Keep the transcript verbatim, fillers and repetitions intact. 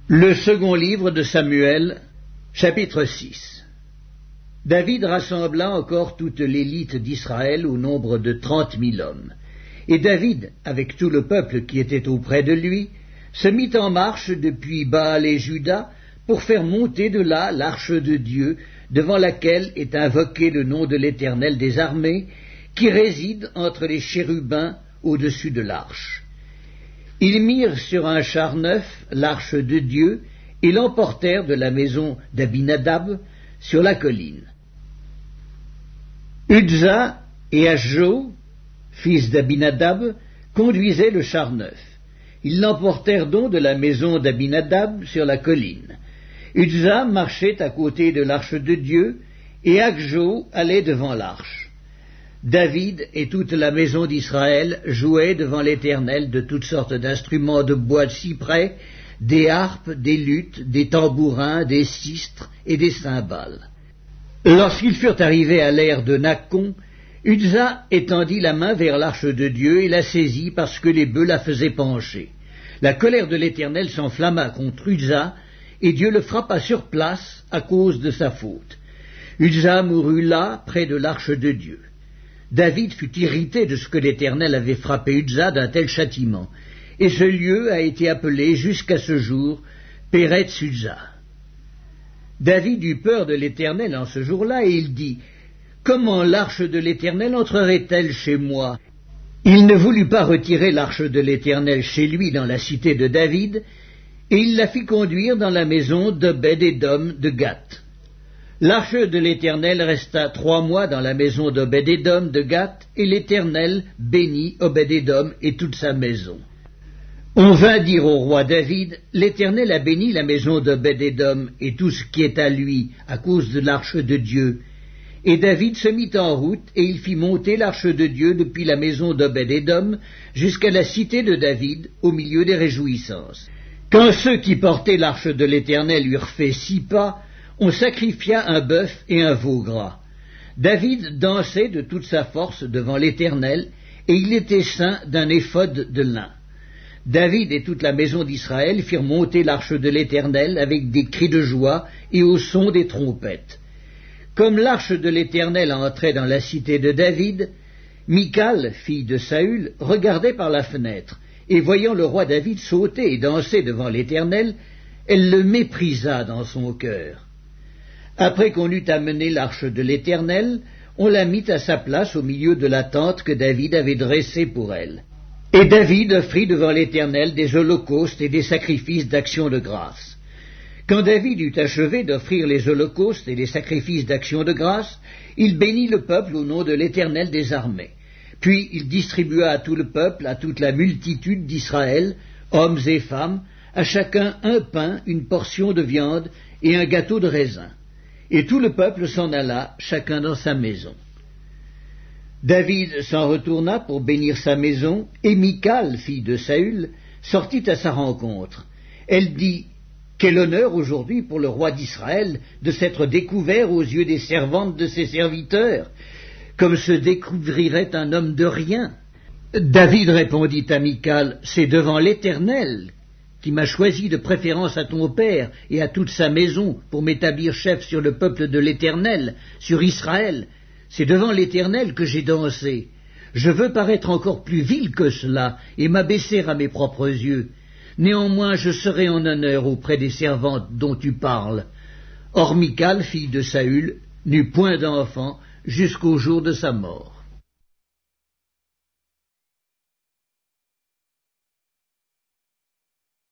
Le second livre de Samuel, chapitre six. David rassembla encore toute l'élite d'Israël au nombre de trente mille hommes. Et David, avec tout le peuple qui était auprès de lui, se mit en marche depuis Baal et Juda pour faire monter de là l'arche de Dieu, devant laquelle est invoqué le nom de l'Éternel des armées, qui réside entre les chérubins au-dessus de l'arche. Ils mirent sur un char neuf l'arche de Dieu et l'emportèrent de la maison d'Abinadab sur la colline. Uzza et Achjo, fils d'Abinadab, conduisaient le char neuf. Ils l'emportèrent donc de la maison d'Abinadab sur la colline. Uzza marchait à côté de l'arche de Dieu, et Achjo allait devant l'arche. David et toute la maison d'Israël jouaient devant l'Éternel de toutes sortes d'instruments de bois de cyprès, des harpes, des luttes, des tambourins, des sistres et des cymbales. Lorsqu'ils furent arrivés à l'ère de Nakon, Uzza étendit la main vers l'arche de Dieu et la saisit parce que les bœufs la faisaient pencher. La colère de l'Éternel s'enflamma contre Uzza, et Dieu le frappa sur place à cause de sa faute. Uzza mourut là, près de l'arche de Dieu. David fut irrité de ce que l'Éternel avait frappé Uzza d'un tel châtiment, et ce lieu a été appelé jusqu'à ce jour Péretz Uzza. David eut peur de l'Éternel en ce jour-là, et il dit, « Comment l'arche de l'Éternel entrerait-elle chez moi ?» Il ne voulut pas retirer l'arche de l'Éternel chez lui dans la cité de David, et il la fit conduire dans la maison d'Obed-Édom de Gath. L'arche de l'Éternel resta trois mois dans la maison d'Obed-Édom de Gath, et l'Éternel bénit Obed-Édom et toute sa maison. On vint dire au roi David, « L'Éternel a béni la maison d'Obed-Édom et tout ce qui est à lui à cause de l'arche de Dieu. » Et David se mit en route, et il fit monter l'arche de Dieu depuis la maison d'Obed-Édom jusqu'à la cité de David, au milieu des réjouissances. Quand ceux qui portaient l'arche de l'Éternel eurent fait six pas, on sacrifia un bœuf et un veau gras. David dansait de toute sa force devant l'Éternel, et il était ceint d'un éphod de lin. David et toute la maison d'Israël firent monter l'arche de l'Éternel avec des cris de joie et au son des trompettes. Comme l'arche de l'Éternel entrait dans la cité de David, Michal, fille de Saül, regardait par la fenêtre, et voyant le roi David sauter et danser devant l'Éternel, elle le méprisa dans son cœur. Après qu'on eut amené l'arche de l'Éternel, on la mit à sa place au milieu de la tente que David avait dressée pour elle. Et David offrit devant l'Éternel des holocaustes et des sacrifices d'action de grâce. Quand David eut achevé d'offrir les holocaustes et les sacrifices d'action de grâce, il bénit le peuple au nom de l'Éternel des armées. Puis il distribua à tout le peuple, à toute la multitude d'Israël, hommes et femmes, à chacun un pain, une portion de viande et un gâteau de raisin. Et tout le peuple s'en alla, chacun dans sa maison. David s'en retourna pour bénir sa maison, et Michal, fille de Saül, sortit à sa rencontre. Elle dit, « Quel honneur aujourd'hui pour le roi d'Israël de s'être découvert aux yeux des servantes de ses serviteurs, comme se découvrirait un homme de rien. » David répondit à Michal, « C'est devant l'Éternel qui m'a choisi de préférence à ton père et à toute sa maison pour m'établir chef sur le peuple de l'Éternel, sur Israël. C'est devant l'Éternel que j'ai dansé. Je veux paraître encore plus vil que cela et m'abaisser à mes propres yeux. Néanmoins, je serai en honneur auprès des servantes dont tu parles. » Or Michal, fille de Saül, n'eut point d'enfant jusqu'au jour de sa mort.